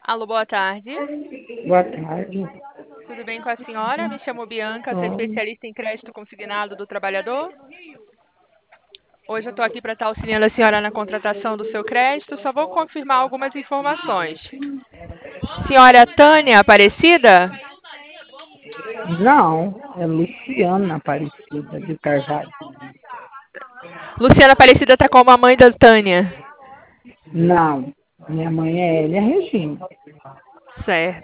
Alô, boa tarde. Boa tarde. Tudo bem com a senhora? Me chamo Bianca, sou Bom, especialista em crédito consignado do trabalhador. Hoje eu estou aqui para estar auxiliando a senhora na contratação do seu crédito. Só vou confirmar algumas informações. Senhora Tânia Aparecida? não, é Luciana Aparecida de Carvalho. Luciana Aparecida está como a mãe da Tânia. Não, minha mãe é Elia Regina. Certo.